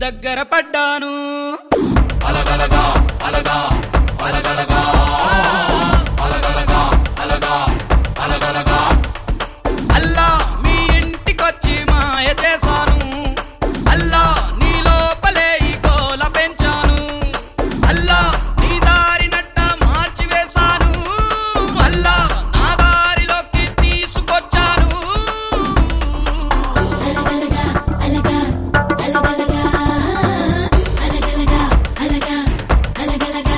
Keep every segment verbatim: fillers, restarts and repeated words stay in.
దగ్గర పడ్డాను అలగలగా అలగా అలగలగా అలగలగా అలగా అలగలగా అల్లా మీ ఇంటికొచ్చి మాయ చేశాను అల్లా నీ లోపలే ఈ గోల పెంచాను అల్లా నీ దారి నట్ట మార్చి వేశాను అల్లా నా దారిలోకి తీసుకొచ్చాను అలగలగా అలగా అలగలగా అలగలగా అలగా అలగలగా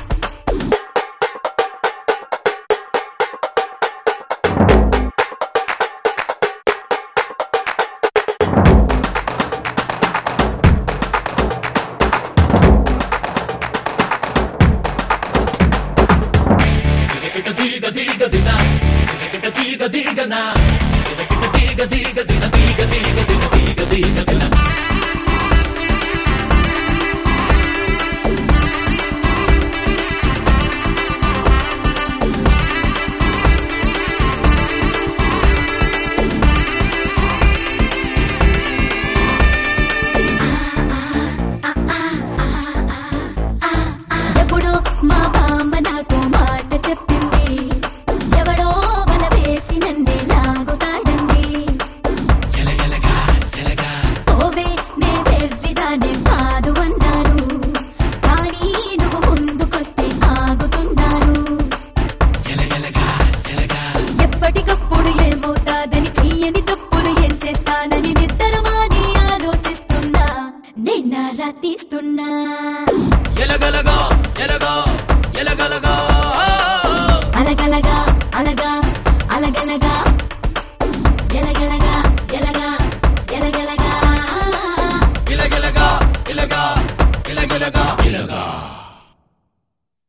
దిగకిట దిగ దిగ దిన దిగకిట దిగ దిగ నా దిగకిట దిగ దిగ దిన దిగ దిగ దిన దిగ దిగ దిన ఎప్పుడో మా బామ్మ నాకు మాట చెప్పింది ఎవడో వల వేసి నన్నే లాగుతాడండి ఎలగలగా ఎలగా ఓవే నే వెర్రిదానే కాదు అన్నాను కానీ నువ్వు ముందుకొస్తే ఆగుతున్నాను ఎలగలగా ఎలగా ఎప్పటికప్పుడు ఏమవుతాదని చెయ్యని తప్పులు ఏం చేస్తానని నిద్రమాని ఆలోచిస్తున్నా నిన్నారా తీస్తున్నా ఎలగలగా ఎలగా ఎలగలగా అలగలగా అలగా అలగలగా